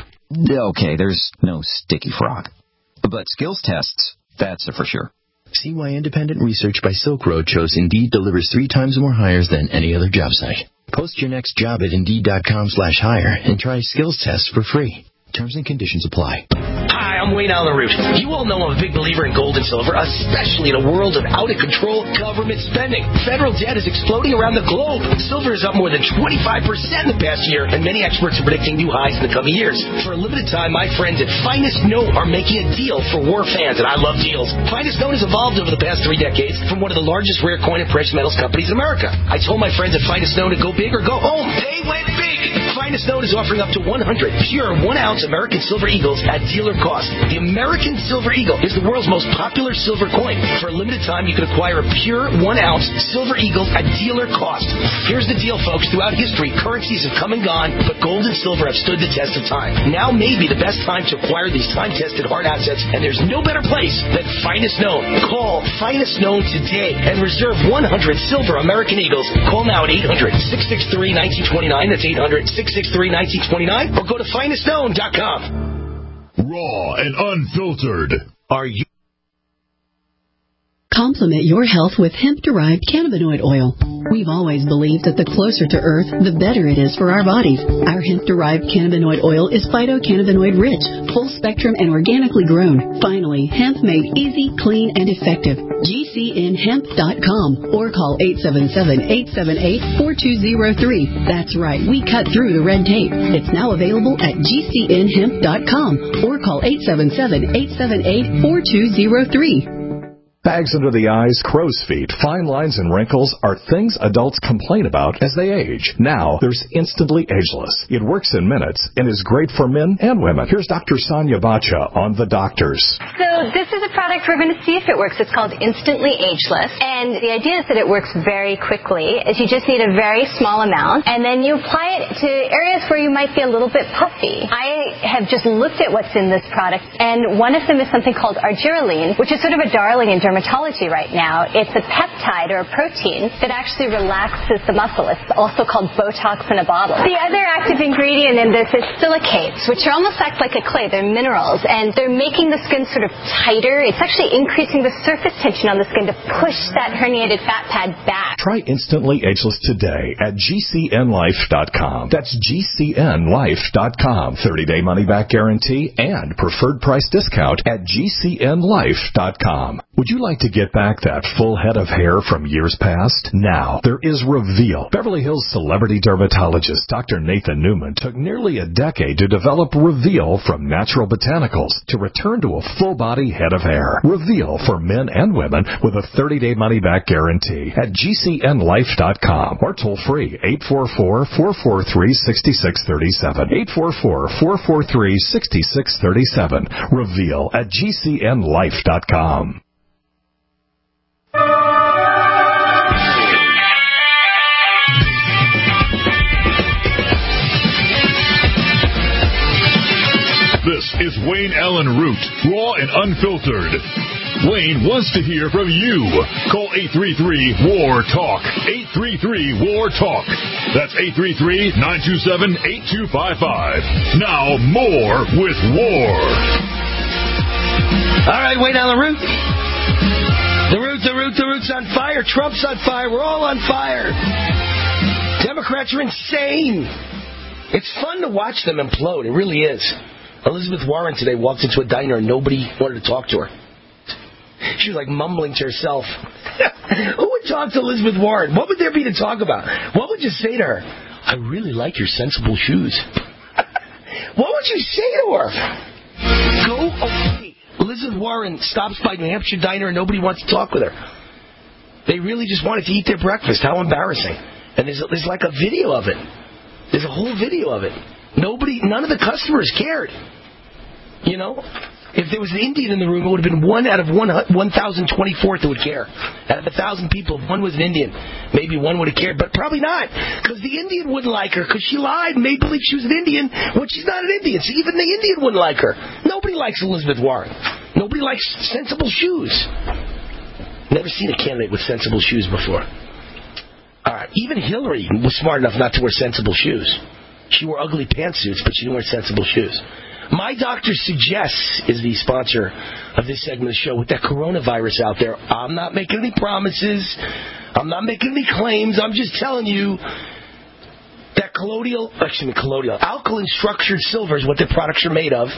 W: Okay, there's no sticky frog. But skills tests, that's a for sure.
X: See why independent research by Silk Road shows Indeed delivers three times more hires than any other job site. Post your next job at Indeed dot com slash hire and try skills tests for free. Terms and conditions apply.
C: Hi, I'm Wayne Allen Root. You all know I'm a big believer in gold and silver, especially in a world of out-of-control government spending. Federal debt is exploding around the globe. Silver is up more than twenty-five percent in the past year, and many experts are predicting new highs in the coming years. For a limited time, my friends at Finest Note are making a deal for war fans, and I love deals. Finest Note has evolved over the past three decades from one of the largest rare coin and precious metals companies in America. I told my friends at Finest Note to go big or go home. They went big. Finest Note is offering up to one hundred pure one-ounce American Silver Eagles at dealer cost. The American Silver Eagle is the world's most popular silver coin. For a limited time, you can acquire a pure one-ounce Silver Eagle at dealer cost. Here's the deal, folks. Throughout history, currencies have come and gone, but gold and silver have stood the test of time. Now may be the best time to acquire these time-tested hard assets, and there's no better place than Finest Known. Call Finest Known today and reserve one hundred silver American Eagles. Call now at eight hundred, six six three, one nine two nine. That's eight hundred, six six three, one nine two nine. Or go to finest known dot com.
B: Raw and unfiltered.
C: Are you?
Y: Complement your health with hemp-derived cannabinoid oil.
E: We've always believed that the closer to Earth, the better it is for our bodies. Our hemp-derived cannabinoid oil is phytocannabinoid rich, full spectrum and organically grown. Finally, hemp made easy, clean, and effective. G C N hemp dot com or call eight seven seven, eight seven eight, four two zero three. That's right, we cut through the red tape. It's now available at G C N hemp dot com or call eight seven seven, eight seven eight, four two zero three.
A: Bags under the eyes, crow's feet, fine lines, and wrinkles are things adults complain about as they age. Now, there's Instantly Ageless. It works in minutes and is great for men and women. Here's Doctor Sonia Bacha on The Doctors.
G: So this is a product we're going to see if it works. It's called Instantly Ageless. And the idea is that it works very quickly. Is you just need a very small amount, and then you apply it to areas where you might be a little bit puffy. I have just looked at what's in this product, and one of them is something called argireline, which is sort of a darling in dermatology right now. It's a peptide or a protein that actually relaxes the muscle. It's also called Botox in a bottle. The other active ingredient in this is silicates, which are almost act like a clay. They're minerals, and they're making the skin sort of tighter. It's actually increasing the surface tension on the skin to push that herniated fat pad back.
A: Try Instantly Ageless today at G C N life dot com. That's G C N life dot com. thirty-day money-back guarantee and preferred price discount at G C N life dot com. Would you like to get back that full head of hair from years past? Now, there is Reveal. Beverly Hills celebrity dermatologist Doctor Nathan Newman took nearly a decade to develop Reveal from natural botanicals to return to a full-body head of hair. Reveal for men and women with a thirty-day money-back guarantee at G C N life dot com or toll-free eight four four, four four three, six six three seven. eight four four, four four three, six six three seven. Reveal at G C N life dot com.
B: This is Wayne Allen Root, raw and unfiltered. Wayne wants to hear from you. Call eight three three, W A R, TALK. eight three three, W A R, TALK. That's eight three three, nine two seven, eight two five five. Now, more with War.
C: All right, Wayne Allen Root. The Root, the Root, the Root's on fire. Trump's on fire. We're all on fire. Democrats are insane. It's fun to watch them implode. It really is. Elizabeth Warren today walked into a diner and nobody wanted to talk to her. She was like mumbling to herself. Who would talk to Elizabeth Warren? What would there be to talk about? What would you say to her? I really like your sensible shoes. What would you say to her? Go away. Elizabeth Warren stops by New Hampshire diner and nobody wants to talk with her. They really just wanted to eat their breakfast. How embarrassing. And there's, there's like a video of it. There's a whole video of it. Nobody, none of the customers cared. You know? If there was an Indian in the room, it would have been one out of one thousand twenty-four that would care. Out of a thousand people, if one was an Indian, maybe one would have cared, but probably not. Because the Indian wouldn't like her, because she lied and made believe she was an Indian when she's not an Indian. So even the Indian wouldn't like her. Nobody likes Elizabeth Warren. Nobody likes sensible shoes. Never seen a candidate with sensible shoes before. All right, even Hillary was smart enough not to wear sensible shoes. She wore ugly pantsuits, but she didn't wear sensible shoes. My Doctor Suggests is the sponsor of this segment of the show with that coronavirus out there. I'm not making any promises. I'm not making any claims. I'm just telling you that colloidal, actually colloidal, alkaline structured silver is what their products are made of.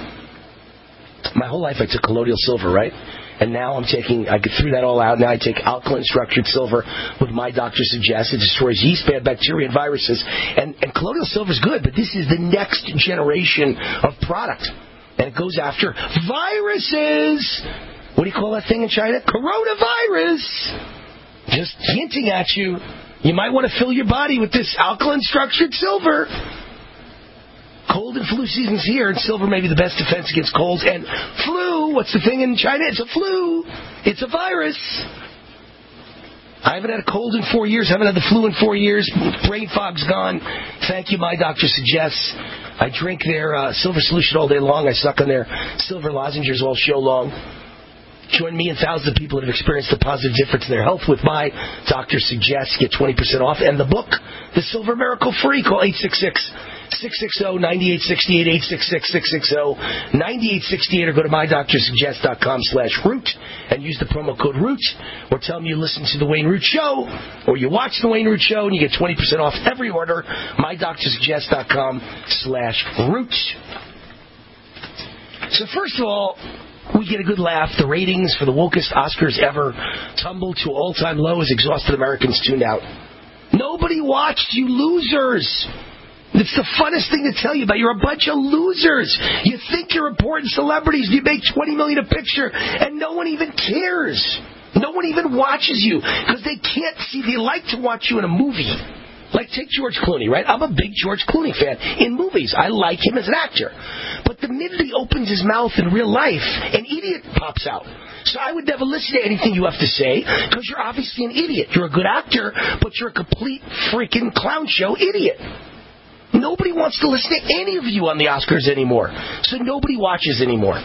C: My whole life I took colloidal silver, right? And now I'm taking, I threw that all out. Now I take alkaline structured silver with My Doctor Suggests. It destroys yeast, bad bacteria, and viruses. And, and colloidal silver is good, but this is the next generation of product. And it goes after viruses. What do you call that thing in China? Coronavirus. Just hinting at you. You might want to fill your body with this alkaline structured silver. Cold and flu season's here, and silver may be the best defense against colds and flu. What's the thing in China? It's a flu. It's a virus. I haven't had a cold in four years. I haven't had the flu in four years. Brain fog's gone. Thank you, My Doctor Suggests. I drink their uh, silver solution all day long. I suck on their silver lozenges all show long. Join me and thousands of people that have experienced a positive difference in their health with My Doctor Suggests. Get twenty percent off. And the book, The Silver Miracle, free. Call eight six six, six six zero, nine eight six eight, eight six six, six six zero, nine eight six eight, or go to my doctor suggest dot com slash root and use the promo code root, or tell them you listen to the Wayne Root Show, or you watch the Wayne Root Show, and you get twenty percent off every order. my doctor suggest dot com slash root. So first of all, we get a good laugh. The ratings for the wokest Oscars ever tumbled to all-time low as exhausted Americans tuned out. Nobody watched, you losers. It's the funnest thing to tell you about. You're a bunch of losers. You think you're important celebrities. You make twenty million dollars a picture, and no one even cares. No one even watches you because they can't see. They like to watch you in a movie. Like, take George Clooney, right? I'm a big George Clooney fan. In movies, I like him as an actor. But the minute he opens his mouth in real life, an idiot pops out. So I would never listen to anything you have to say because you're obviously an idiot. You're a good actor, but you're a complete freaking clown show idiot. Nobody wants to listen to any of you on the Oscars anymore. So nobody watches anymore.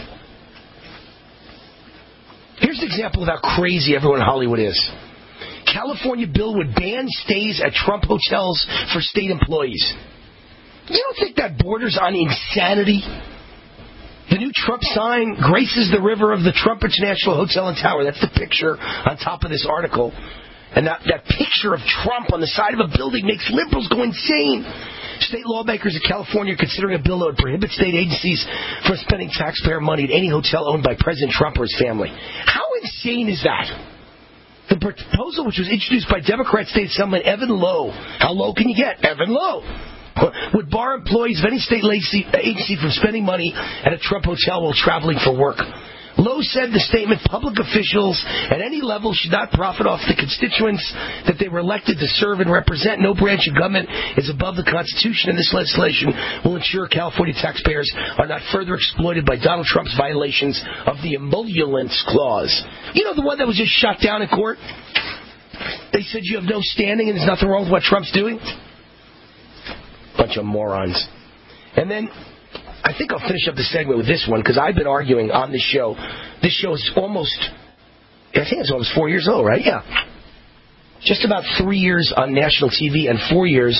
C: Here's an example of how crazy everyone in Hollywood is. California bill would ban stays at Trump hotels for state employees. You don't think that borders on insanity? The new Trump sign graces the river of the Trump International Hotel and Tower. That's the picture on top of this article. And that, that picture of Trump on the side of a building makes liberals go insane. State lawmakers in California are considering a bill that would prohibit state agencies from spending taxpayer money at any hotel owned by President Trump or his family. How insane is that? The proposal, which was introduced by Democrat State Assemblyman Evan Lowe, how low can you get? Evan Lowe, would bar employees of any state agency from spending money at a Trump hotel while traveling for work. Lowe said in the statement, public officials at any level should not profit off the constituents that they were elected to serve and represent. No branch of government is above the Constitution, and this legislation will ensure California taxpayers are not further exploited by Donald Trump's violations of the emoluments clause. You know, the one that was just shot down in court? They said you have no standing and there's nothing wrong with what Trump's doing? Bunch of morons. And then I think I'll finish up the segment with this one because I've been arguing on this show. This show is almost, I think it's almost four years old, right? Yeah. Just about three years on national T V and four years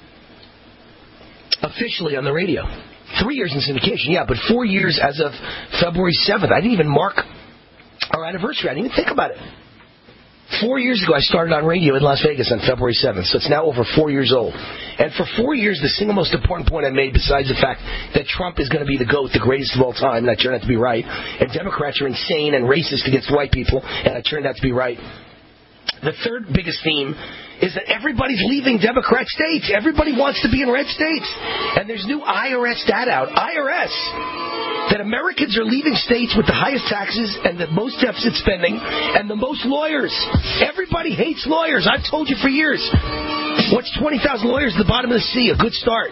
C: officially on the radio. Three years in syndication, yeah, but four years as of February seventh. I didn't even mark our anniversary. I didn't even think about it. Four years ago, I started on radio in Las Vegas on February seventh, so it's now over four years old. And for four years, the single most important point I made, besides the fact that Trump is going to be the GOAT, the greatest of all time, and I turned out to be right, and Democrats are insane and racist against white people, and I turned out to be right. The third biggest theme is that everybody's leaving Democrat states. Everybody wants to be in red states. And there's new I R S data out. I R S. That Americans are leaving states with the highest taxes and the most deficit spending and the most lawyers. Everybody hates lawyers. I've told you for years. What's twenty thousand lawyers at the bottom of the sea? A good start.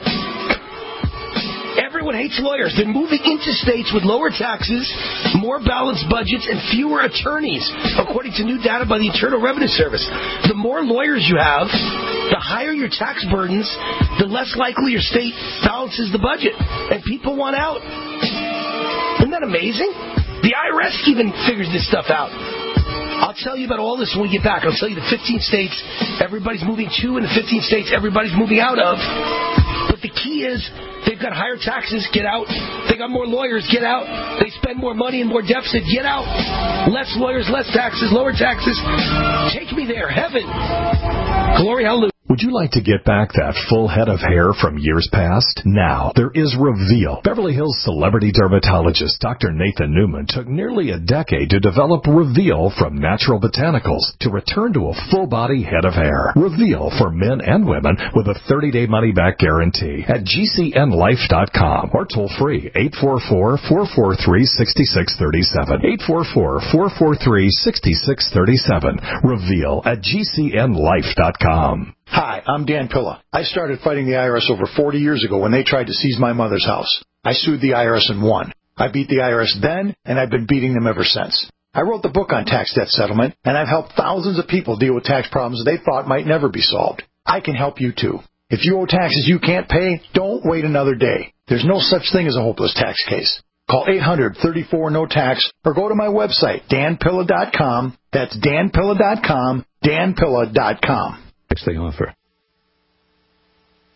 C: Everyone hates lawyers. They're moving into states with lower taxes, more balanced budgets, and fewer attorneys, according to new data by the Internal Revenue Service. The more lawyers you have, the higher your tax burdens, the less likely your state balances the budget. And people want out. Isn't that amazing? The I R S even figures this stuff out. I'll tell you about all this when we get back. I'll tell you the fifteen states everybody's moving to and the fifteen states everybody's moving out of. But the key is they've got higher taxes, get out. They got more lawyers, get out. They spend more money and more deficit, get out. Less lawyers, less taxes, lower taxes. Take me there, heaven. Glory, hallelujah.
A: Would you like to get back that full head of hair from years past? Now, there is Reveal. Beverly Hills celebrity dermatologist Doctor Nathan Newman took nearly a decade to develop Reveal from natural botanicals to return to a full-body head of hair. Reveal for men and women with a thirty-day money-back guarantee at G C N life dot com or toll-free eight four four, four four three, six six three seven. eight four four, four four three, six six three seven. Reveal at G C N life dot com.
H: Hi, I'm Dan Pilla. I started fighting the I R S over forty years ago when they tried to seize my mother's house. I sued the I R S and won. I beat the I R S then, and I've been beating them ever since. I wrote the book on tax debt settlement, and I've helped thousands of people deal with tax problems they thought might never be solved. I can help you, too. If you owe taxes you can't pay, don't wait another day. There's no such thing as a hopeless tax case. Call eight hundred, thirty-four, no tax or go to my website, dan pilla dot com. That's dan pilla dot com, dan pilla dot com.
I: Next thing offer.